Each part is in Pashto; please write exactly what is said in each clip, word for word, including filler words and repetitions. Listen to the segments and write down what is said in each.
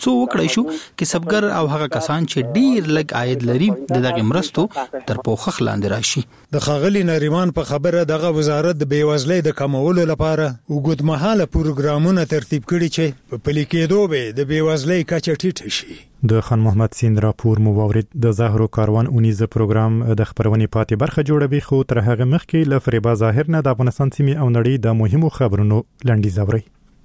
څو وکړای شو کسبګر او هغه کسان چې ډیر لږ عاید لري د دغه مرستو تر پوښښ لاندې راشي. د ښاغلي نریمان په خبره دغه وزارت د بېوزلۍ د کمولو لپاره اوږدمهاله پروګرامونه ترتیب کړي چې په پلي کېدو به د بېوزلۍ کچه ټیټه شي. د خان محمد سیند راپور مو واورید. د زهرو کاروان اونیزه پروګرام د خبرونې پاتې برخه جوړوي، خو تر هغه مخکې له فریبا ظاهر نه د افغانستان سیمې او نړۍ د مهمو خبرونو لنډیز اورئ.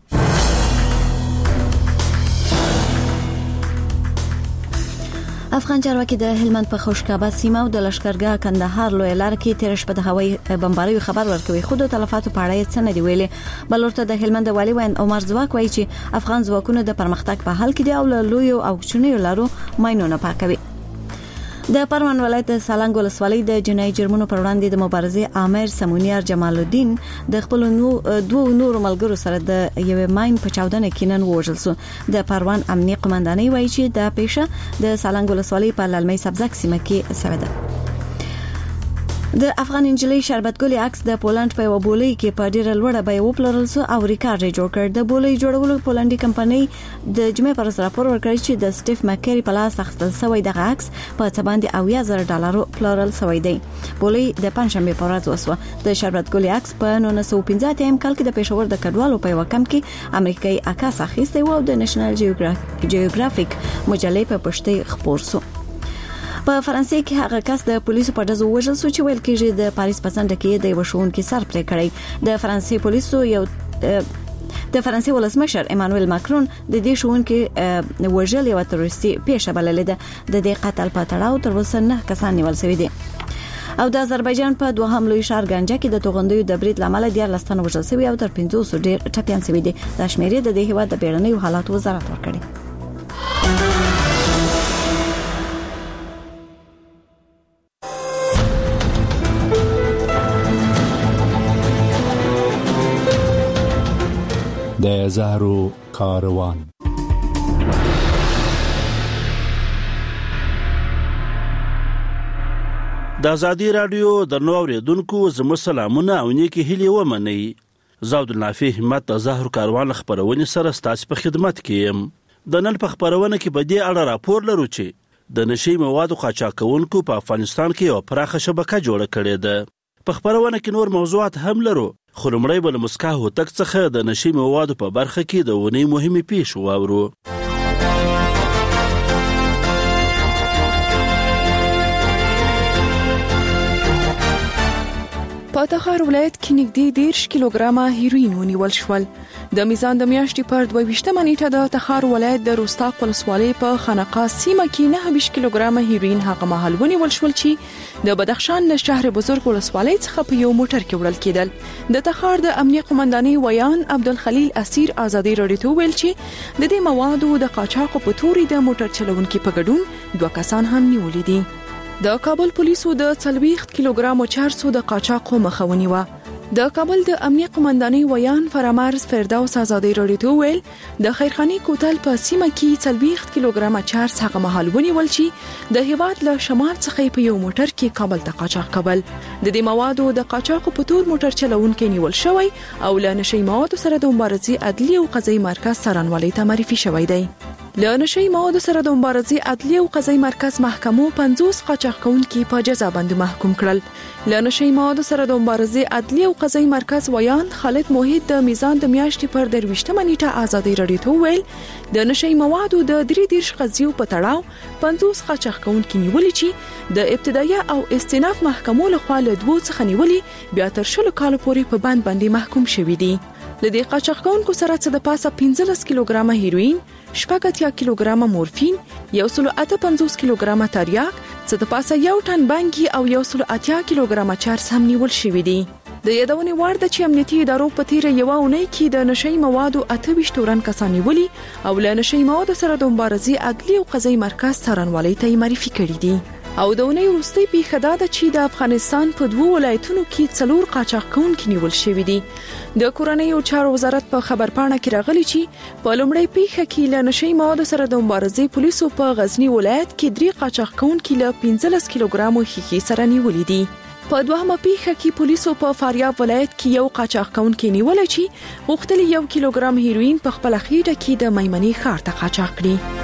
افغان چارواکي د هلمند په خوشکابه سیمه او د لشکرګاه کندهار لوی لار کې تیر شپه د هوایي بمباریو خبر ورکوي، خو د تلفاتو په اړه څه نه دی ویلي. بل ورته د هلمند والي وین عمر ځواک وایي چې افغان ځواکونه د پرمختګ په حال کې دي او له لویو او کوچنیو لارو ماینونه پاکوي. د پروان ولایت د سالنګ ولسوالۍ د جنایي جرمونو پر وړاندې د مبارزې امیر سمونیار جمال الدین د خپل نو دوه نور ملګرو سره د یوې ماین په چاودنه کې نن وژل شو. د پروان امنیه قومندانۍ وایي چې د پیښه د سالنګ ولسوالۍ په للمۍ سبزک سیمه کې شوې ده. د افغان انجلۍ شربت ګلې عکس د پولند په وبولۍ کې په ډیره لوړه بیه وپلورل شو او ریکارډ یې جوړ کړ. د بولۍ جوړولو پولندي کمپنۍ د جمعې پر ورځ راپور ورکړی چې د سټیف مکری په لاس اخیستل شوی دغه عکس په څه باندې اویا زره ډالرو پلورل شوی دی. بولۍ د پنځشنبه په ورځ وسوه. د شربت ګلې عکس په نولس سوه پنځه اتیا کال کې د پېښور د کډوالو په یو کم کې امریکایي عکس اخیستی و او د نېشنل جیوګرافیک مجلې په پښتۍ خپور شو. په فرانسې کې هغه کس د پولیسو په ډزو وژل شو چې ویل کېږي د پاریس په څنډه کې د یو ښوونکي سر پرې کړی. د فرانسې پولیسو یو د فرانسې ولسمشر ایمانوئل ماکرون د دې ښوونکي وژل یو تروریستي پیښه بللې ده. د دې قتل په تړاو تر اوسه نه کسان نیول شوي دي. او د آذربایجان په دوهم لوی ښار ګنجه کې د توغندیو د برید لامل دیارلس تنه وژل شوي او تر پنځوس ډېر ټپیان شوي دي. دا شمیرې د دې هیواد د بیړنیو حالاتو وزارت ورکړي. د زهرو کاروان. د ازادي رادیو د نو اوریدونکو زموږ سلامونه او نیکی هیلې ومنئ. زاود النافع همت د زهرو کاروان خبرونه سره ستاسو په خدمت کې يم. د نن په خبرونه کې په دې اړه راپور لرو چې د نشي موادو قاچاقونکو په افغانستان کې یو پراخه شبکه جوړه کړې ده. په خبرونه کې نور موضوعات هم لرو، خو لومړی به له مسکا هوتک څخه د نشي موادو په برخه کې د ونې مهمې پیښې واورو. په تخار ولایت کې نږدې دیرش کیلوګرامه هیروین ونیول شول. د میزان د میاشتې پر دوه ویشتمه نیټه د تخار ولایت د رستاق ولسوالۍ په خانقاه سیمه کې نهه ویشت کیلوګرامه هیروین هغه مهال ونیول شول چې د بدخشان له شهر بزرګ ولسوالۍ څخه په یو موټر کې وړل کېدل. د تخار د امنیه قومندانۍ ویان عبدالخلیل اسیر ازادي رادیو ته ویل چې د دې موادو د قاچاقو په توري د موټر چلونکي په ګډون دوه کسان هم نیولي دي. د کابل پولیسو د څلوېښت کیلوګرامو چارسو د قاچاقو مخه ونیوه. د کابل د امنیه قومندانۍ ویان فرامرز فردوس ازادي رادیو ته ویل د خیرخاني کوتل په سیمه کې څلوېښت کیلوګرامه چارس هغه مهال ونیول چې د هیواد له شمال څخه په یو موټر کې کابل ته قاچاق کول. د دې موادو د قاچاقو په تور موټر چلونکي نیول شوی او له نشي موادو سره د مبارزې عدلي او قضایي مرکز څارنوالۍ ته معرفي شوی دی. له نشي موادو سره د مبارزې عدلي او قضایي مرکز محکمو پنځوس قاچاق کوونکي په جزا باندې محکوم کړل. له نشي موادو سره د مبارزې عدلي او قضایي مرکز ویان خالد موحد د میزان د میاشتې پر درویشتمه نیټه ازادي رادیو ته ویل د نشي موادو د درې دیرش قضیو په تړاو پنځوس قاچاق کوونکي نیولي چې د ابتدایي او استئناف محکمو لخوا له دوه څخه نیولي بیا تر شلو کالو پورې په بند باندې محکوم شوي دي. د دې قاچاق کوونکو سره څه د پاسه پنځلس کیلوګرامه هیروین، شپږ اتیا کیلوګرامه مورفین، یو سل اته پنځوس کیلوګرامه تریاک، څه د پاسه یو ټن بانګي او یو سل اتیا کیلوګرامه چارس هم نیول شوي دي. د یادونې وړ ده چې امنیتي ادارو په تیره یوه اونۍ کې د نشي موادو اته ویشت تورن کسان نیولي او له نشي موادو سره د مبارزې عدلي او قضایي مرکز څارنوالۍ ته معرفي کړي دي. او د اونۍ وروستۍ پیښه دا ده چې د افغانستان په دوه ولایتونو کې څلور قاچاق کوونکي نیول شوي دي. د کورنیو چارو وزارت په خبرپاڼه کې راغلي چې په لومړۍ پیښه کې له نشي موادو سره د مبارزې پولیسو په غزنی ولایت کې درې قاچاق کوونکي له پنځلس کیلوګرامو ښیښې سره نیولي دي. په دوهمه پیښه کې پولیسو په فاریاب ولایت کې یو قاچاق کوونکی نیول چې غوښتل یو کیلوګرام هیروین په خپل خېټه کې د میمنې ښار ته قاچاق کړي.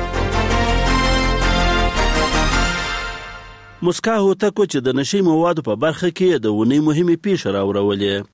مسکا هوتکو چې د نشي موادو په برخه کې د ونی مهمه پیښه راوړولې.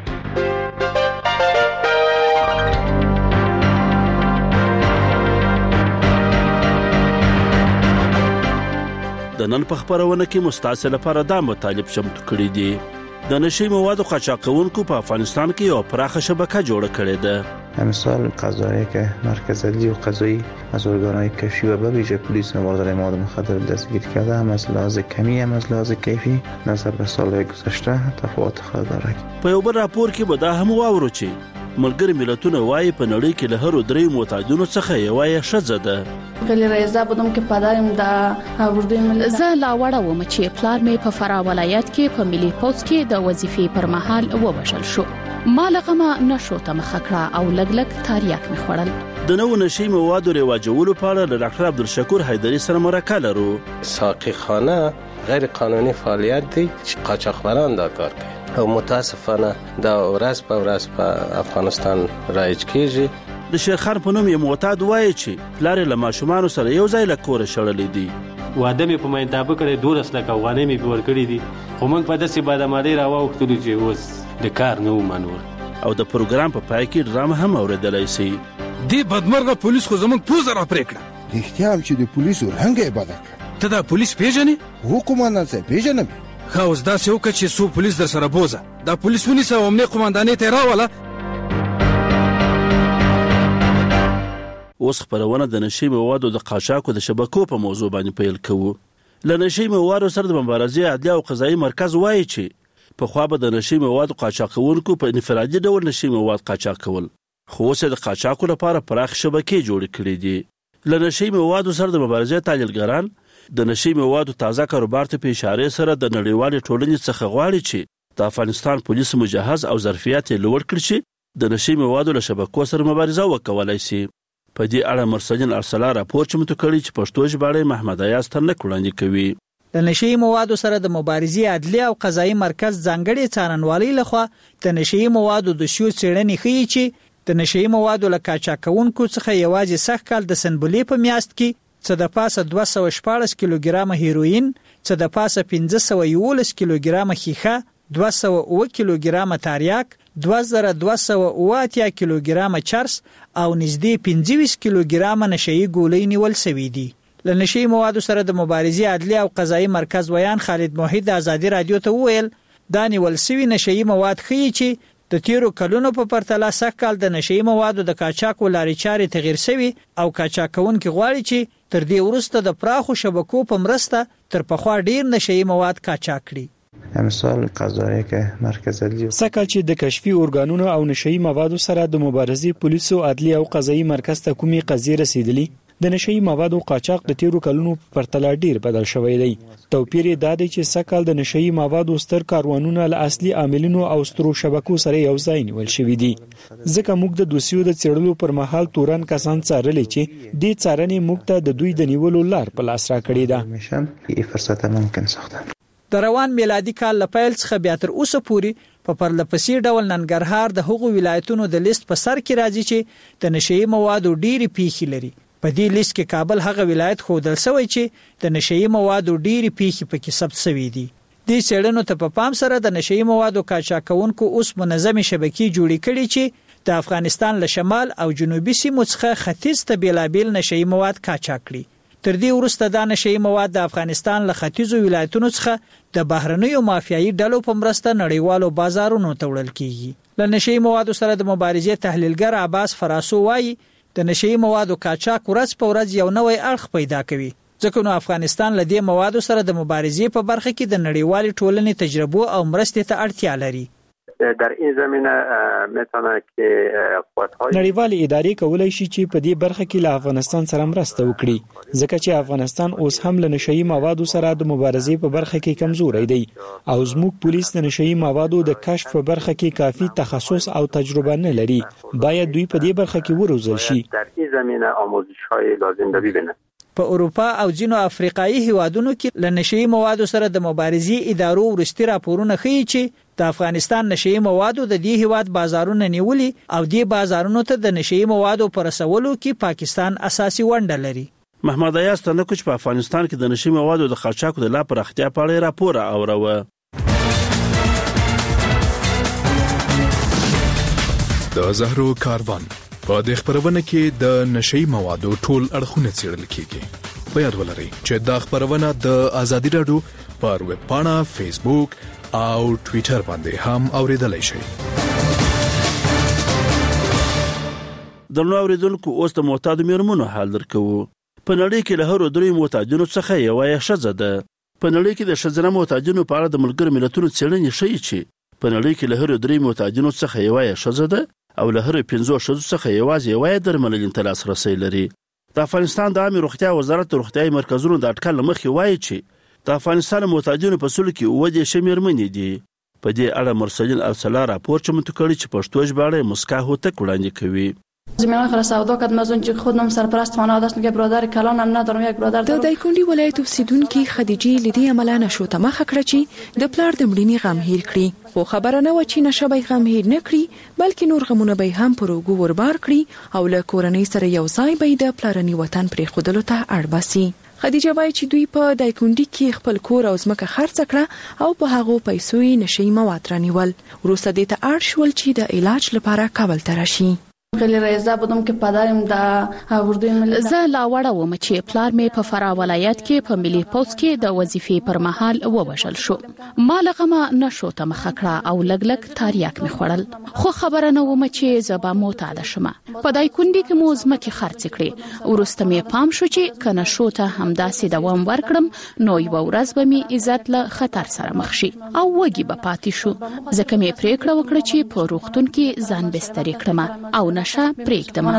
د نن په خبرونه کې مستعصل لپاره دا مطالب چمتو کړی دي. د نشي موادو قاچاقونکو په افغانستان کې یو پراخه شبکه جوړه کړې ده. مثال قضایی که مرکز عدلی و قضایی از ارگانهای کشفی و به ویژه پلیس مبارزه مواد مخدر دستگیر کرده، هم از لحاظ کمی هم از لحاظ کیفی نظر به سالهای گذشته تفاوت خواهد دارد. په یو بل راپور کې به دا هم واورو چې ملګری ملتونه وايي په نړۍ کې له هر درې معتادینو څخه یو یې ښځه ده. کله رضا بودم که پدرم د اردوی ملت زه لا وړه وم چې پلار مې په فرا ولایت کې په ملي پوز کې د وظیفې پر مهال ووژل شو. ما لغمه نشو ته مخه کړه او لګ لګ تاریاک مې خوړل. د نو نشي موادو رواجولو په اړه له ډاکټر عبدالشکور حیدری سره مرکه لرو. ساقی خانه غیر قانوني فعالیت دی چې قاچاقبران دا کار کوي او متاسفانه دا ورځ په ورځ په افغانستان رایج کیږي. د شیرخان په نوم یو معتاد وایي چې پلار له ماشومان سره یو ځای له کور شړلې دي. واده مې په مېنتابه کړې دولس لک افغانۍ مې په ور کړې دي خو موږ په داسې بادامالي راوختلو چې اوس د کار نه ومنور. او د پروګرام په پای کې ډرامه هم اوریدلای شي. دی بدمرغه پولیس خو زمونږ پوزه را پرې کړه. رښتیا هم چې د پولیسو رنګ یې بده کړه. ته دا پولیس پیژنې؟ هو قومندان صاحب پیژنم. ښه اوس داسې وکړه چې څو پولیس در سره بوزه. دا پولیس ونیسه او امنیه قومندانۍ ته یې راوله. اوس خبرونه د نشي موادو د قاچاقو د شبکو په موضوع باندې پیل کوو. له نشي موادو سره د مبارزې عدلیه او قضایي مرکز وایي چې په خوا به د نشي موادو قاچاقونکو په انفرادي ډول نشي مواد قاچاق کول، خو اوس د قاچاقو لپاره پراخ شبکې جوړې کړې دي. له نشي موادو سره د مبارزې تحلیلګران د نشي موادو تازه کاروبار ته په اشاره سره د نړیوالې ټولنې څخه غواړي چې د افغانستان پولیس مجهز او ظرفیت یې لوړ کړي چې د نشي موادو له شبکو سره مبارزه وکولای شي. په دې اړه مرسلین ارسلا راپور چمتو کړی چې پښتو ژباړه محمد ایاز ترنک وړاندې کوي. د نشي موادو سره د مبارزې عدلیه او قضایي مرکز ځانګړي څارنوالۍ لخوا د نشي موادو د شیو څېړنې ښیي چې د نشي موادو له قاچاقونکو څخه یوازې سږ کال د سنبلې په میاشت کې څه د پاسه دوه سوه شپاړس کیلوګرامه هیروین، څه د پاسه پنځه سوه یولس کیلوګرامه ښیښه، دوه سوه اوه کیلوګرامه تاریاک، دوه زره دوه سوه اوه اتیا کیلوګرامه چرس او نږدې پنځه ویشت کیلوګرامه نشئی ګولۍ نیول شوي دي. له نشي موادو سره د مبارزې عدلیه او قضایي مرکز ویان خالد موحد د ازادي رادیو ته وویل دا نیول شوي نشئی مواد ښیي چې د تیرو کلونو په پرتله سږ کال د نشئی موادو د قاچاقو لارې چارې تغیر شوي او قاچاقونکي غواړي چې تر دې وروسته د پراخو شبکو په مرسته تر پخوا ډیر نشئی مواد قاچاق کړي. مثال قضایی که مرکز عدلی سکه چې د کشفي ارګانونو او نشئی موادو سره د مبارزې پولیسو عدلیه او قضایي مرکز ته کومي قضیې رسیدلی د نشئی موادو قاچاق د تیرو کلونو په پرتله ډیر بدل شوی دی. توپیر دا دی چې سکه د نشئی موادو ستر کاروانونه له اصلي عاملینو او سترو شبکو سره یو ځای نیول شوی دي. ځکه موږ د دوسیو د څېړلو پر مهال تورن کسان څارلې چې دې څارنې موږ ته د دوی د نیولو لار په لاس راکړې ده. این فرصت ممکن ساخته. د روان میلادي کال له پیل څخه بیا تر اوسه پورې په پرلپسې ډول ننګرهار د هغو ولایتونو د لیست په سر کې راځي چې د نشئی موادو ډېرې پیښې لري. په دې لیست کې کابل هغه ولایت ښودل شوی چې د نشئی موادو ډېرې پیښې پکې ثبت شوي دي. دې څېړنو ته په پام سره د نشئی موادو قاچاقونکو اوس منظمې شبکې جوړې کړي چې د افغانستان له شمال او جنوبي سیمو څخه ختیځ ته بېلابېل نشئی مواد قاچاق کړي. تر دې وروسته دا نشئی مواد د افغانستان له ختیځو ولایتونو څخه د بهرنیو مافیایي ډلو په مرسته نړیوالو بازارونو ته وړل کیږي. له نشئی موادو سره د مبارزې تحلیلګر عباس فراسو وایي د نشئی موادو قاچاق ورځ په ورځ یو نوی اړخ پیدا کوي، ځکه نو افغانستان له دې موادو سره د مبارزې په برخه کې د نړیوالې ټولنې تجربو او مرستې ته اړتیا لري. در این زمینه میتونه که قوت‌های نړیوالې ادارې کولای شي چې په دې برخه کې له افغانستان سره مرسته وکړي، ځکه چې افغانستان اوس هم له نشئی موادو سره د مبارزې په برخه کې کمزوری دی او زموږ پولیس د نشئی موادو د کشف په برخه کې کافي تخصص او تجربه نه لري. باید دوی په دې برخه کې وروزل شي. در این زمینه آموزش‌های لازم ببینه. په اروپا او ځینو افریقایي هیوادونو کې له نشئی موادو سره د مبارزې ادارو ورستي راپورونه ښیي چې د افغانستان نشئی موادو د دې هیواد بازارونه نیولي او دې بازارونو ته د نشئی موادو پر رسولو کې پاکستان اساسي ونډه لري. محمد ایاز تنکوچ په افغانستان کې د نشئی موادو د قاچاق د لا پراختیا په اړه راپور اوروه. د زهرو کاروان په دې خبرونه کې د نشئی موادو ټول اړخونه څېړل کیږي. په یاد ولرئ چې دا خبرونه د ازادي راډیو پر ویب پاڼه، فیسبوک او ټوئیټر باندې هم اوریدلای شئ. د نو اوریدونکو اوس د معتاد میرمنو حال درکو. په نړۍ کې له هر درې معتادینو څخه یو یې ښځه ده. په نړۍ کې د ښځینه معتادینو په اړه د ملګرو ملتونو څېړنې ښیي چې په نړۍ کې له هر درې معتادینو څخه یو یې ښځه ده او له هر پنځو ښځو څخه یوازې یو یې درملنې ته لاسرسی لري. د افغانستان د عامه روغتیا وزارت د روغتیايي مرکزونو د اټکل مخې وایي چې د افغانستان معتادینو په سلو کې اووه دېرش میرمنې دي. په دې اړه مرسلین ارسلا راپور چمتو کړی چې پښتو ژباړه مسکا هوتک وړاندې کوي. زمینه خلاص سودا کرد مزون چې خودم سرپرست خانواده است که برادر کلان هم ندارم یک برادر دارم. د دایکنډي ولایت اوسیدونکو خدیجه لدی عمله نشو ته مخه کړه چې د پلار د مړینې غم هیر کړي، خو خبره نه و چې نشه به غم هیر نه کړي بلکې نور غمونه به هم پر وګو وربار کړي او له کورنۍ سره یو ځای به د پلارني وطن پرې خودلو ته اړ باسي. خدیجه وایي چې دوی په دایکنډي کې خپل کور او ځمکه خرڅ کړه او په هغه پیسو یې نشئی مواد رانیول. وروسته دې ته اړ شول چې د علاج لپاره کابل ته راشي. خیلی رایزه بودم که پدرم د اردوی ملی زه لا وړه وم چې پلار مې په فراه ولایت کې په ملي پوز کې د وظیفې پر مهال ووژل شو. ما لغمه نشو ته مخه کړه او لګ لګ تاریاک مې خوړل، خو خبره نه وم چې زه به معتاده شم. په دایکنډي کې مو ځمکې خرڅ کړې، وروسته مې پام شو چې که نشو ته همداسې دوام ورکړم نو یوه ورځ به مې عزت له خطر سره مخ شي او وږي به پاتې شو. ځکه مې پریکړه وکړه چې په روغتون کې ځان بسترې کړم او نشه پرېږدم.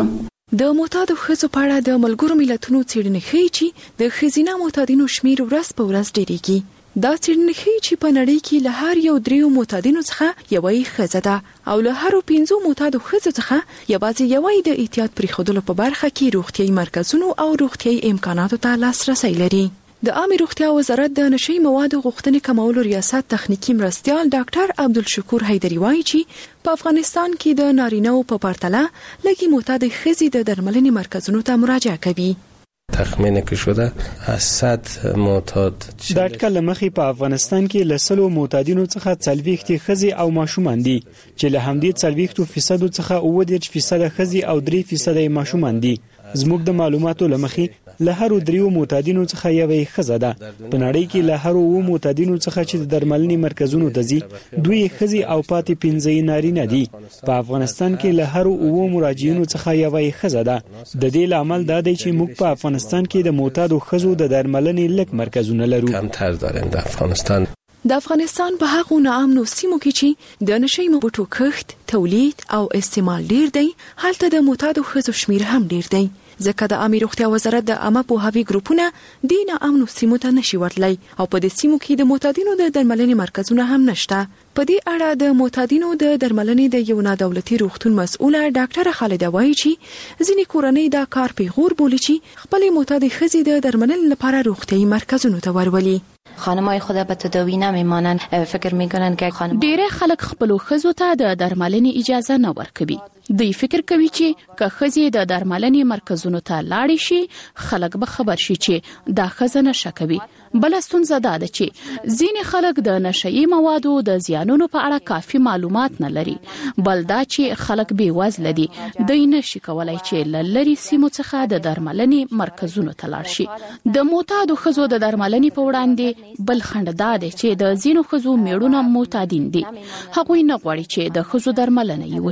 د معتادو ښځو په اړه د ملګرو ملتونو څېړنې ښیي چې د ښځینه معتادینو شمیر ورځ په ورځ ډېرېږي. دا څېړنې ښیي چې په نړۍ کې له هر یو دریو معتادینو څخه یوه یې ښځه ده او له هرو پنځو معتادو ښځو څخه یوازې یوه یې د احتیاط پرېښودلو په برخه کې روغتیايي مرکزونو او روغتیايي امکاناتو ته لاسرسی لري. د عامه روغتیا وزارت د نشئی موادو غوښتنې کمولو ریاست تخنیکی مرستیال ډاکټر عبدالشکور حیدری وایي چې په افغانستان کې د نارینه‌و په پرتله لږې معتاد ښځې د درملنې مرکزونو ته مراجعه کوي. تخمین کې شده از صد معتاد د اټکل مخې په افغانستان کې له سلو معتادینو څخه څلوېښت ښځې او ماشومان دي چې له همدې څلوېښتو فیصدو څخه اووه دېرش فیصده ښځې او درې فیصده ماشومان دي. زموږ د معلوماتو له مخې له هرو دریو معتادینو څخه یوه ښځه ده. په نړۍ کې له هرو اووه معتادینو څخه چې د درملنې مرکزونو ته ځي دوی ښځې او پاتې پنځه یې نارینه دي. په افغانستان کې له هرو اووه مراجعینو څخه یوه ښځه ده. د دې لامل دا دی چې موږ په افغانستان کې د معتادو ښځو د درملنې لږ مرکزونه لرو. کمتر داریم د افغانستان. د افغانستان په هغو ناامنو سیمو کې چې د نشئی موادو کښت، تولید او استعمال ډیر دی، هلته د معتادو ښځو شمیر هم ډیر دی. ځکه د عامه روغتیا وزارت د عامه پوهاوي ګروپونه د ناامنو سیمو ته نشي ورتلی او په دې سیمو کې د معتادینو د درملنې مرکزونه هم نشته. په دې اړه د معتادینو د درملنې د یو نادولتي روغتون مسؤله ډاکټره خالده وایي چې ځینې کورنۍ دا کار پیغور بولي چې خپل معتاد ښځې د درملنې لپاره روغتیايي مرکزونو ته ورولي. خانمای خود به تداوی نمیمانن، فکر میکنن که خانم ډیره خلک خپل ښځو ته د درملنې اجازه نه ورکوي. دوی فکر کوي چې که ښځې د درملنې مرکزونو ته لاړې شي خلک به خبر شي چې دا ښځه نشه کوي. بل ستونزه دا ده چې ځینې خلک د نشئی موادو د زیانونو په اړه کافي معلومات نه لري. بل دا چې خلک بې وزله دي، دوی نشي کولای چې له لرې سیمو څخه د درملنې مرکزونو ته لاړ شي. د معتادو ښځو د درملنې په وړاندې بل خنډ دا دی چې د ځینو ښځو میړونه معتادین دي. هغوی نه غواړي چې د ښځو درملنه یې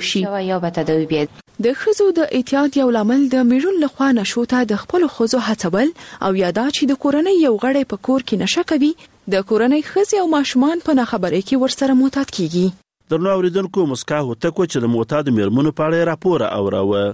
وشي. د ښځو د احتیاط یو لامل د میړون لخوا نشو ته د خپل ښځو هڅول او یادا چې د کورنۍ یو غړی په کور کې نشه کوي د کورنۍ ښځې او ماشومان په ناخبرۍ کې ورسره معتاد کیږي. درنو اوریدونکو مسکا هوتک چې د معتاد میرمنو په اړه راپور اوروه.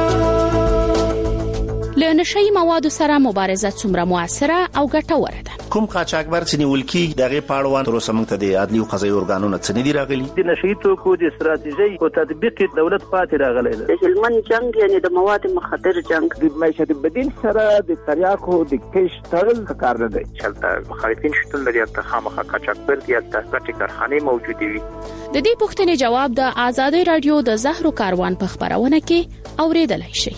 له نشئی موادو سره مبارزه څومره موثره او ګټوره ده؟ کوم قاچاقبر چې نیول کیږي دغه پاړوان تر اوسه موږ ته د عدلي او قضایي ارګانونو څخه نه دی راغلي. د نشئی توکو د استراتیژي او تطبیق دولت پاتې راغلی دی. د هلمند جنگ یعنی د مواد مخدر جنگ د معیشت بدیل سره د تریاکو د کش تړل کار نه دی. چلته مخالفین شتون لري ته خامخا قاچاقبر دی ته ګټه کارخانه موجوده وي. د دې پوښتنې جواب د آزادۍ رادیو د زهرو کاروان په خبرونه کې اوریدلای شئ.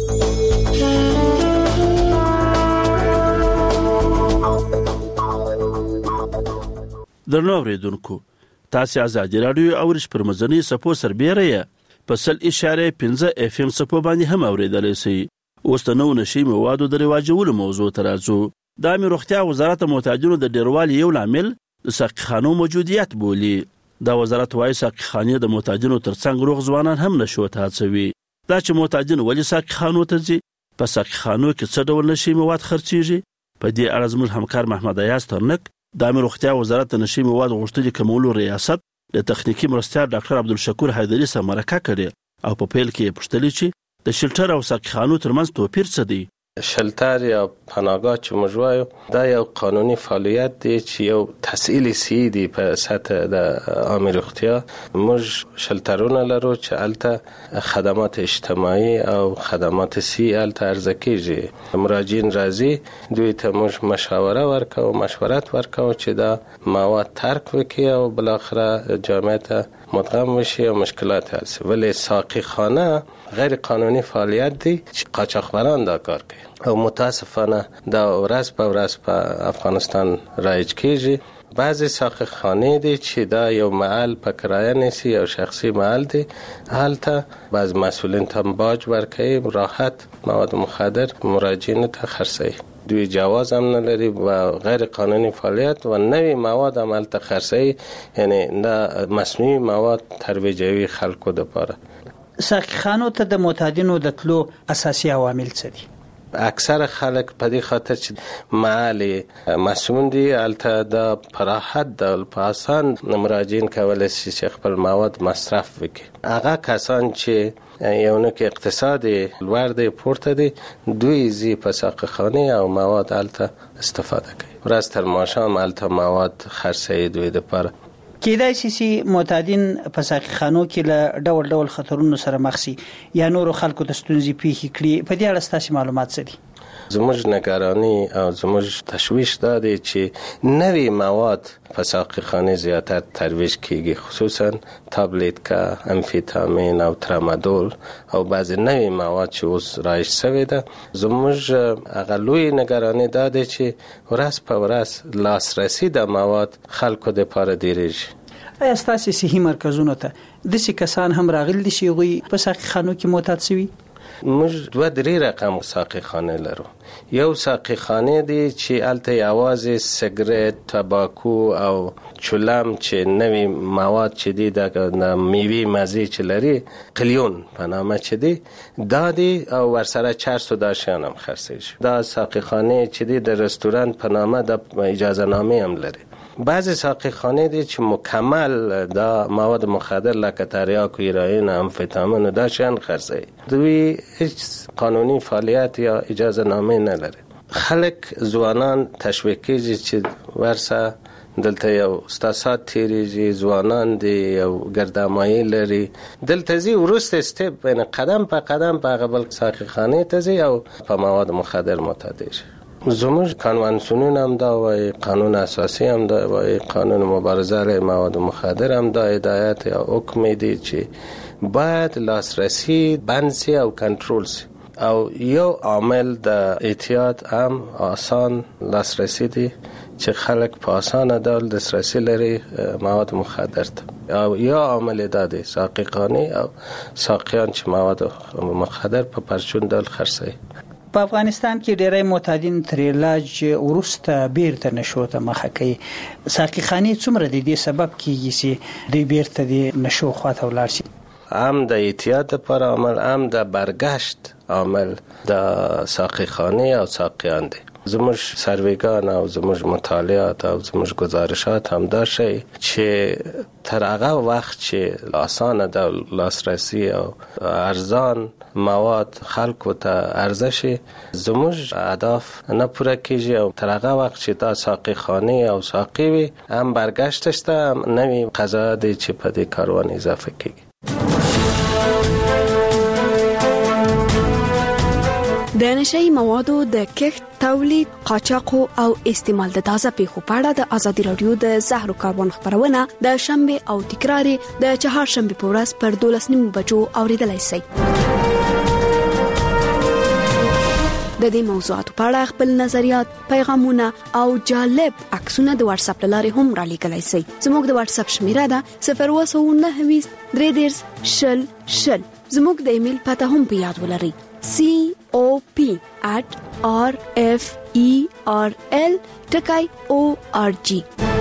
درنو اوریدونکو تاسو آزادۍ رادیو او رش پر مزنی سپو سربېره په سل اشاره پنځه اف ام سپو باندې هم اوریدلای شئ. اوس د نو نشي موادو د رواجولو موضوع ترازو د امیر روغتیا وزارت معتادینو د ډیروالي یو لامل د ساقخانو موجودیت بولی. دا وزارت وايي ساقخانې د معتادینو ترڅنګ روغ ځوانان هم نشو ته هڅوي. دا چې معتادین ولې ساقخانو ته ځي، په ساقخانو کې څه ډول نشي مواد خرڅيږي، په دې اړه زموږ همکار محمد ایاز ترنک د امیر روغتیا وزارت د نشي مواد غوښتنې کمولو ریاست د تخنیکی مرستیال ډاکټر عبدالشکور حیدری سره مرکه کړې او په پیل کې پوښتنه چې د شلټر او ساقخانو ترمنځ توپیر څه دی. شلتر یا پناهگاه چې موږ وایو دا یو قانوني فعالیت دی چې یو تسهیل سی دی په سطح د عامه روغتیا. موږ شلترونه لرو چې الته خدمات اجتماعي او خدمات سی الته عرضه کیږي. مراجعین راځي دوی ته موږ مشوره ورکو مشورت ورکو چې دا مواد ترک وکړي او بل اخره جامعه ته مدغم وشي او مشکلات حل شي. ولی ساقخانه غیر قانوني فعالیت دی چې قاچاقبران دا کار کوي او متاسفانه دا ورځ په ورځ په افغانستان رایج کیږي. بعضی ساقخانه دی چې دا یو محل په کرایه نیسي او شخصي محل دی، هلته بعض مسئولین ته باج ورکوي راحت مواد مخدر مراجعین ته خرڅوي. دوی جواز هم نلري و غیر قانوني فعالیت و نوی مواد عمل ته خرڅوي، یعنی دا مصنوعي مواد ترویجوي خلکو لپاره. ساقخانو ته د معتادینو د تلو اساسي عوامل څه دي؟ اکثر خلک په دې خاطر چې محل مسون دي الته د پراحت د پاسان مراجعین کولای شي چې خپل مواد مصرف وکړي. هغه کسان چې یو نه کې اقتصادي لوړ دی پورته دي دوی زی په ساقخانه او مواد الته استفاده کوي. ورځ تر ماښام الته مواد خرڅوي دوی لپاره. کېدای شي چې معتادین په ساقخانو کې له ډول ډول خطرونو سره مخ شي یا نور خلکو ته ستونزې پیښې کړي. په دې اړه ستاسو معلومات څه دي؟ زموږ نگرانی او زموږ تشویش دا دی چې نوی مواد په ساقخانه زیاتر ترویج کیږي، خصوصا تابلیتکا، امفیتامین او ترامادول او بعضی نوی مواد چې اوس رایج شوی ده. زموږ اغلوی نگرانی دا دی چې ورځ په ورځ لاسرسی د مواد خلکو لپاره ډیریږي. آیا ستاسو صحي مرکزونو ته داسې کسان هم راغلي دي چې هغوی په ساقخانو کې معتاد شوي؟ موږ دوه درې رقم ساقخانه لرو. یو ساقخانه دی چې الته یوازې سیګریټ، تباکو او چولم چې نوی مواد چې دی د میوي مزي چې لري قلیون په نامه چې دی دا دی او ورسره چرس او داشان هم خرڅېږي. دا ساقخانه چې دی د رستوران په نامه د اجازه نامه هم لري. بعضی ساقخانه دی چې مکمل دا مواد مخدر لکه تریاک، هیروئین، امفتامین و داشان خرڅوي. دوی هیڅ قانوني فعالیت یا اجازه نامه نلري. خلک ځوانان تشویق کیږي چې ورسه دلته یو استاسات تیریږي، ځوانان دی یو ګردامایي لري دلته زی ورسته استپ یعنی قدم په قدم په قبل ساقخانه ته زی او په مواد مخدر معتاد شي. زموږ قانون هم دا وایي، قانون اساسی هم دا وایي، قانون مبارزه علیه مواد مخدر هم دا هدایت یا حکم دی چې باید لاسرسی بند سی او کنټرول سی. او یو عامل د احتیاط هم آسان لاسرسی دی چې خلک په آسان ډول دسترسی لري مواد مخدر ته. او یا عامل دا دی ساقخانه او ساقیان چې مواد مخدر په پرچون ډول خرڅوي. په افغانستان کې ډېری معتادین تر علاج وروسته بیرته نشو ته مخه کوي. ساقخانه څومره د دې سبب کیږي چې دوی بیرته د نشو خواته ولاړ شي؟ هم د احتیاط لپاره عمل، هم د برگشت عمل د ساقخانه او ساقیان دی. زموږ سرویګان او زموږ مطالعات او زموږ گزارشات هم دا شي چې تر هغه وخت چې آسانه د لاسرسي او ارزان مواد خلکو ته عرضه شي زموږ اهداف نه پوره کیږي او تر هغه وخت چې دا ساقی خانه او ساقی وي هم برگشتش ته نوی قضا دی چې په دې کاروان اضافه کیږي. د نشئی موادو د کښت، تولید، قاچاق او استعمال د تازه پیښو په اړه د ازادي رادیو د زهرو کاروان خبرونه د شنبه او تکرار د چهارشنبه په ورځ پر دولس نیم بجو اوریدلای شئ. د دې موضوعاتو په اړه خپل نظریات، پیغامونه او جالب عکسونه د واتس اپ لارې هم را لیږلای شئ. زموږ د واتس اپ شمیره ده صفر اووه نهه ویشت درې دېرش شل شل. زموږ د ایمیل پته هم په یاد ولرئ c o p at r f e r l ټکای o r g.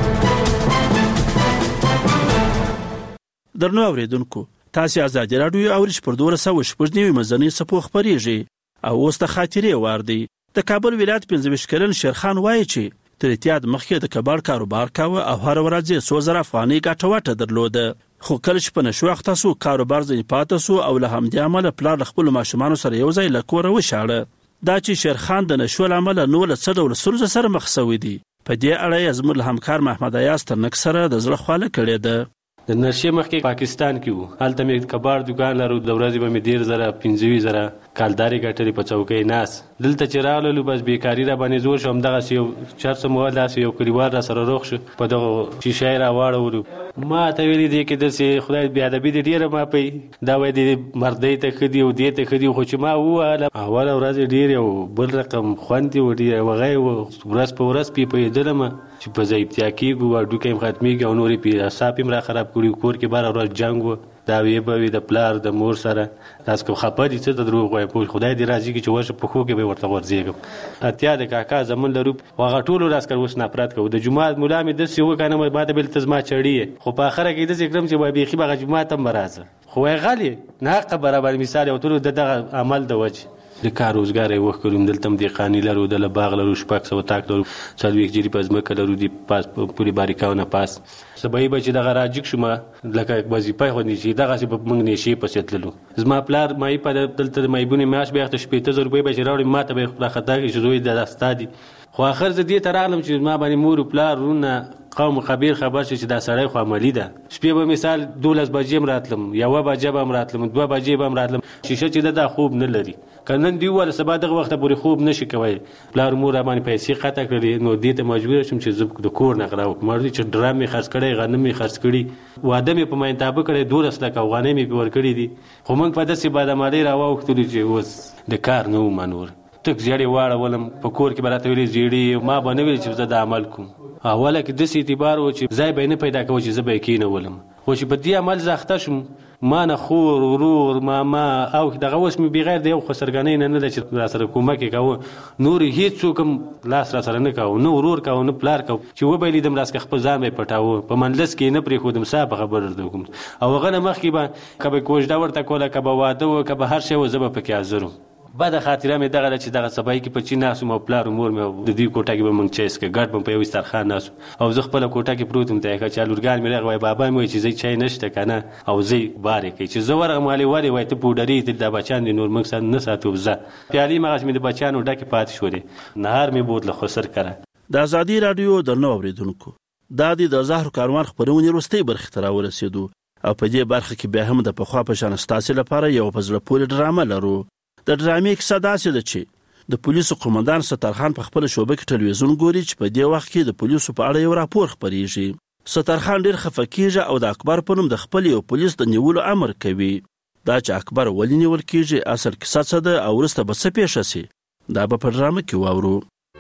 درنو اوریدونکو، تاسو آزادي رادیو او رش پر دوه سوه شپږ نیمه مزنی سپو خبريږي او اوس د خاطرې وار دی. د کابل ولایت پنځه ویشت کلن شیرخان وایي چې تر اتحاد مخکې د کباړ کاروبار کاوه او هر ورځ یې څو زره افغانۍ ګټه وټه درلوده، خو کله چې په نشو اخته سو کاروبار ځنې پاتې سو او له همدې امله پلار له خپلو ماشومانو سره یو ځای له کوره وشاړه. دا چې شیرخان د نشو له امله نو له څه ډول ستونزو سره مخ شوی دی، په دې اړه یې زموږ له همکار محمد ایاز ترنک سره د زړه خواله کړې ده. د نشې مخکې پاکستان کې وو، هلته مې کباړ دکان لرو، د ورځې به مې ډېر زره پنځه ویشت زره کالدارې ګټلې په چوکۍ ناست. دلته چې راغللو بس بیکاري را باندې زور شو، همدغسې یو چرسه مواد داسې یو کلیوال را سره روغ شو، په دغه شیشه یې را واړولو. ما ته ویلي دې کې داسې خدای بېادبي دې ډېره ما پی دا وایي دې مردۍ ته ښه دي او دې ته ښه دي، خو چې ما ووهله اوله ورځ یې ډېر یو بل رقم خوند یې و، ډېر وغی و، ورځ په ورځ پې پوهېدلم چې په ضعیفتیا کېږو، هډوکی هم ختمېږي او نورې پې اعصاب هم را خراب کړي. کور کې باره ورځ جنګ و، دا وی به وي د پلار د مور سره، تاسو که خفه دي څه ته دروغ وایم، خدای دې راضي کړي چې ورشه پښو کې به ورته غورځېږم. اتیا د کاکا زمون لرو، هغه ټولو لاس کړ اوس نفرت کوو. د جومات ملا مې داسې وکنه ما ته بل ته زما چړي یې، خو په آخره کې داسې کړم چې وایي بیخي به هغه جومات هم به راځه، خو وایي غلې ناحقه برابر مثال یو ټولو د دغه عمل د وجې د کار روزګار یې وخت کړو. دلته هم دهقاني لرو، دله باغ لرو، شپږ سوه تاک لرو، څلوېښت جري په ځمکه لرو، د پاس پولې باریکاونه پاس. سبایي به چې دغه راجګ شومه لکه وظیفه یې خوندې چې دغسې به موږ نېشې پسې تللو. زما پلار مایي په دلته د مایبونې میاشت به یې اخته شپېته زره روپۍ به چې راوړې ما ته به یې راخطا کړي چې زوی دا ستا دي. خو آخر زه دې ته راغلم چې ما باندې مور و پلار وروڼه قوم خبیر خبر شي چې دا سړی خو عملي ده. شپې به مثال دولس بجې هم راتلم، یوه بجه به هم راتلم، دوه بجې به هم راتلم، شیشه چې ده دا خوب نه لري. که نن دې وویله سبا دغه وخته پورې خوب نه شي کوی. پلار مور را باندې پیسې قطع کړې، نو دې ته مجبوره شوم چې زه د کور نه غلا وکړم. مړ دي چې ډرام مې خرڅ کړی، غنم مې خرڅ کړي، واده مې په مینتابه کړی، دولس لکه افغانۍ مې پې ورکړي دي. خو موږ په داسې بادامالۍ را واوښتلو چې اوس د کار نه وم نور. تک زیړې واړولم، په کور کې به راته ویلې زیړې، ما به نه ویل چې زه د عمل کوم. اوله کې داسې اعتبار و چې ځای به یې نه پیدا کوه چې زه به یې کېنولم. خو چې په دې عمل زه اخته شوم، ما نه خور ورور ماما او دغه اوس مې بغیر د یو خسرګنۍ نه نه ده چې را سره کومک یې کوه، نور هېڅوک هم لاس را سره نه کوه، نه ورور کوه نه پلار کوه. چې وبه یې لیدم راسکه خپل ځان به یې پټاوه، په منلس کې یې نه پرېښودم، صاف خبره درته وکړم. او هغه نه مخکې به که به کوژده ورته کوله، که به واده و، که به هر شی و، زه به پکې حاضر وم. بده خاطره مې دغه ده چې دغه سبایي کې په چین ناست وم او پلار و مور مې د دوی کوټه کې به موږ چای څښه، ګډ به په یو دسترخوان ناست او زه خپله کوټه کې پروت وم. ته یې که چې لورګان مې راغی، وایي بابا مې وایي چې زه چای نشته که نه، او زه بار یې کوي. چې زه ورغلم والې ولې وایي ته پوډري ته دا بچیان دي نور موږ سره نه ساتو. زه پیالې مغز مې د بچیانو ډکې پاتې شولې، نهار مې بود له خسر کره. د ازادي راډیو درنو اوریدونکو، دا د زهرو کاروان خپرونې وروستۍ برخې ته راورسېدو او په دې برخه کې بیا هم د پخوا په شان ستاسې لپاره یو په زړه پورې ډرامه لرو. د ډرامې کیسه داسې ده چې د پولیسو قومندان سترخان په خپله شعبه کې ټلویزیون ګوري چې په دې وخت کې د پولیسو په اړه یو راپور خپریږي. سترخان ډېر خفه کېږي او د اکبر په نوم د خپل یو پولیس د نیولو امر کوي. دا چې اکبر ولې نیول کېږي، اصل کیسه څه ده او وروسته به څه پیښه سي، دا به په ډرامه کې واورو.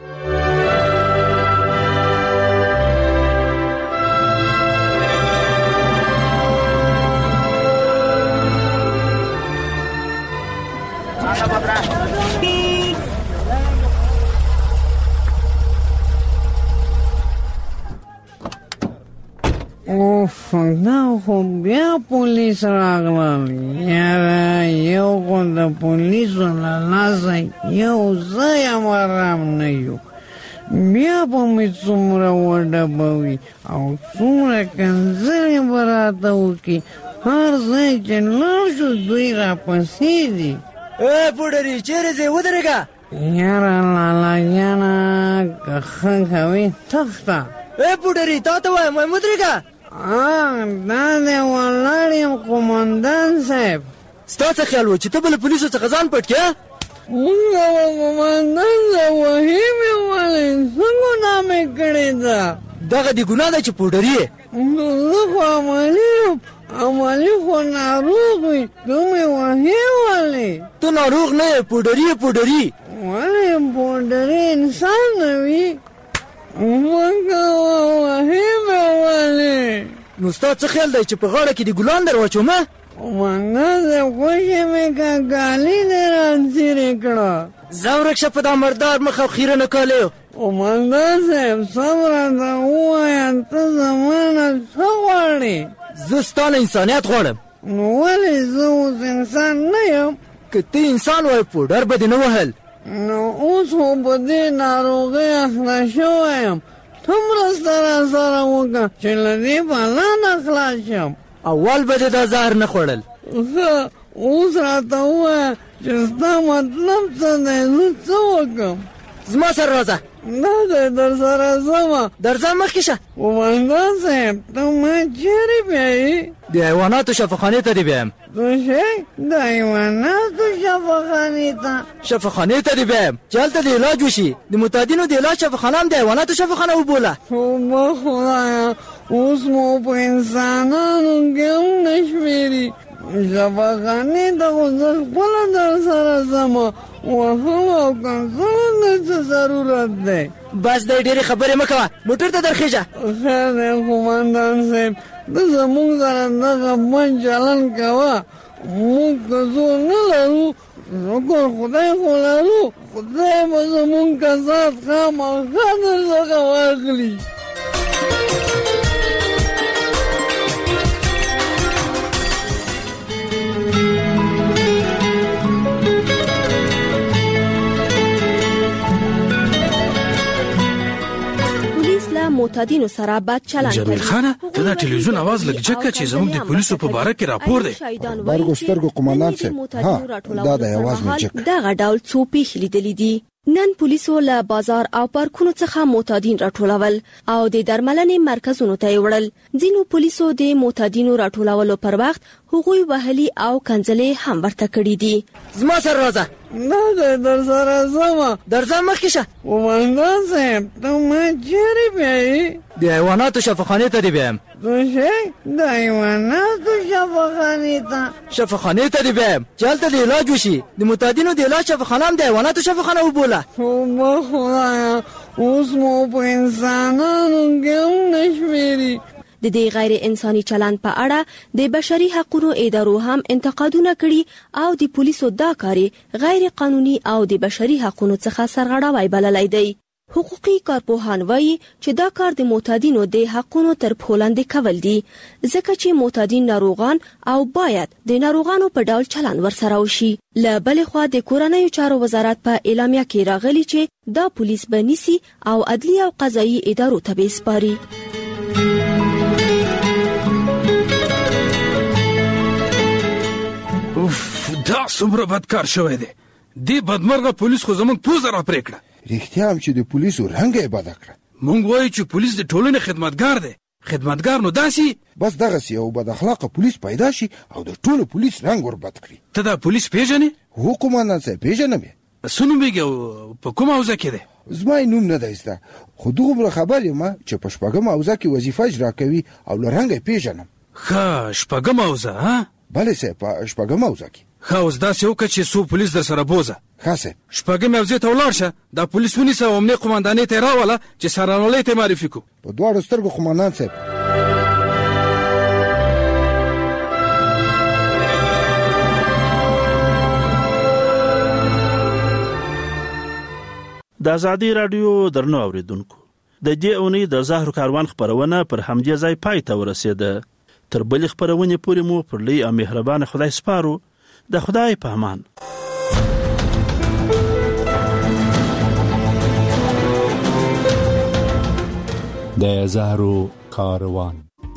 اوف دا خو بیا پولیس راغلل. یاره یو خو د پولیسو له لاسه یو ځای هم آرام نه یو. بیا به مې څومره وډبوي او څومره کنځلې به راته وکړي. هر ځای چې لاړ شو دوی راپسې دي. ای پوډري چیرې ځې ودرېږه. یاره لالا جانه که ښه کوې تخته. ای پوډري تا ته وایم وایم ودرېږه. دا دی ولاړ یم قومندان صاحب. ستا څه خیال و چې ته به له پولیسو څخه ځان پټ کړې؟ مونږ به قومندان صاحب وهي مې ولې څه ګناه مې کړې ده؟ دغه دې ګناه ده چې پوډري یې. نو زه خو عملي یم، عملي خو ناروغ وي، ته مې وهې ولې؟ ته ناروغ نه یې، پوډري یې پوډري. ولې پوډري انسان نه وي؟ مکه وهې مې ولې؟ نو ستا څه خیال دی چې په غاړه کې دې ګلان در واچومه؟ قومندان صاحب خوښې مې که کالي دې رانځیرې کړه. ځه ورک شه په دا مردار مخ او خیره نه کالیو. قومندان صاحب سم راته ووایه ته زما نه څه غواړې؟ زه ستا نه انسانیت غواړم. نو ولې زه اوس انسان نه یم؟ که ته انسان وای پوډر به دې نه وهل. نو اوس خو په دې ناروغۍ اخته شوی یم، ته مرسته راسره وکړه چې له دې بلا نه خلاص شم. اول به دې دا زهر نه خوړل. ښه اوس راته ووایه چې ستا مطلب څه دی، زه څه وکړم؟ زما سره راځه. نه دی در سره ځمه. درځه مخکې شه. قومندان صاحب ته ما چیرې بیایي؟ د حیواناتو شفاخانې ته دې بیایم. څه شی؟ د حیواناتو شفاخانې ته؟ شفاخانې ته دې بیایم چې هلته د علاج وشي. د معتادینو د علاج شفاخانه هم د حیواناتو شفاخانه وبوله. توبه خدایه، اوس مو په انسانانو کې هم نه شمېري. شفاخانې ته خو زه خپله در سره ځمه، وهم او کنځلو ته څه ضرورت دی؟ بس دی ډېرې خبرې مه کوه، موټر ته درخېږه. خیر دی قومندان صاحب، ته زموږ سره دغه بد چلند کوه. موږ که زور نه لرو، شکر خدای خو لرو، خدای به زموږ کسات خامخا درڅخه واخلي. معتادینو سره بد چلند کوي. جمیل خانه ته دا ټلویزیون आवाज لګ جکه چې زموږ د پولیسو په باره کې راپور دی. برګو سترګو قومندان صاحب، ها دا د आवाज مې جک. دغه ډول څو پیښې لیدلې دي. نن پولیسو له بازار او پارکونو څخه معتادین راټولول او د درملنې مرکزونو ته وړل. ځینو پولیسو د معتادینو راټولولو پر وخت هغوی وهلي او کنځلې هم ورته کړې دي. زما سره راځه. نه دی در سره ځمه. درځه مخکې شه. قومندان صاحب ته ما چیرې بیایي؟ د حیواناتو شفاخانې ته دې بیایم. څه شی؟ د حیواناتو شفاخانې ته؟ شفاخانې ته دې بیایم چې هلته د علاج وشي. د معتادینو د علاج شفاخانه هم د حیواناتو شفاخانه وبوله. توبه خدایه، اوس مو په انسانانو کې هم نه شمېري. د دې غیر انساني چلند په اړه د بشري حقوقو ادارو هم انتقادونه کړي او د پولیسو دا کار غیر قانوني او د بشري حقوقو څخه سرغړاوی بللی دی. حقوقي کارپوهان وایي چې دا کار د معتادینو د حقوقو تر پښو لاندې کول دي، ځکه چې معتادین ناروغان او باید د ناروغانو په ډول چلند ورسره وشي. له بلې خوا د کورنیو چارو وزارت په اعلامیه کې راغلی چې دا پولیس به نیسي او عدلي او قضایي ادارو ته به سپاري. اوف، دا څومره بدکار شوی دی. دې بدمرغه پولیس خو زموږ پوزه را پرې کړه. رښتیا هم چې د پولیسو رنګ یې بده کړه. مونږ وایو چې پولیس د ټولنې خدمتګار دی. خدمتګار نو داسې بس دغسې یو بد اخلاقه پولیس پیدا شي او د ټولو پولیس رنګ ور بد کړي. ته دا پولیس پیژنې؟ هو قومندان صاحب پیژنم یې. څه نومېږي او په کومه حوزه کې دی؟ زما یې نوم نه دی زده، خو دومره خبر یم چې په شپږمه حوزه کې وظیفه اجرا کوي او له رنګه یې پیژنم. ښه، شپږمه حوزه ها؟ بلې صاحب په شپږمه حوزه کې. ښه، اوس داسې وکړه چې څو پولیس در سره بوزه. ښه صاحب. شپږمې حوزې ته ولاړ شه، دا پولیس ونیسه او امنیې قومندانۍ ته یې راوله چې سرانولۍ ته یې معرفي کړو. په دواړو سترګو قومندان صاحب. د ازادي رادیو درنو اوریدونکو، د دې اونۍ د زهرو کاروان خبرونه پر همدې ځای پای ته ورسېده. تر بلې خبرونې پورې مو پر لوی او مهربانه خدای سپارو. د خدای په امان. د زهرو کاروان.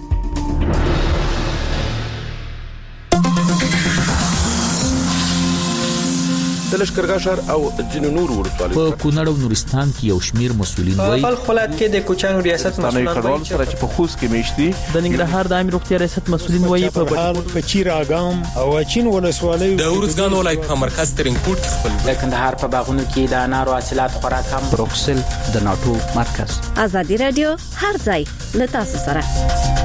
د لشکرګاه ښار او ځینو نورو ولسوالیو په کونړ او نورستان کې یو شمیر مسولین وایي په بلخ ولایت کې د کوچانو ریاست مسولین وایي چې په خوست کې میشتي د ننګرهار د عامه روغتیا ریاست مسولین وایي په بټال په چیر اګام او اچین ولسوالیو د ورزګان ولایت په مرکز ترینکوټ خپل د کندهار په باغونو کې د انارو حاصلات خورا کم. بروکسل د ناتو مرکز. ازادي رادیو هر ځای له تاسو سره.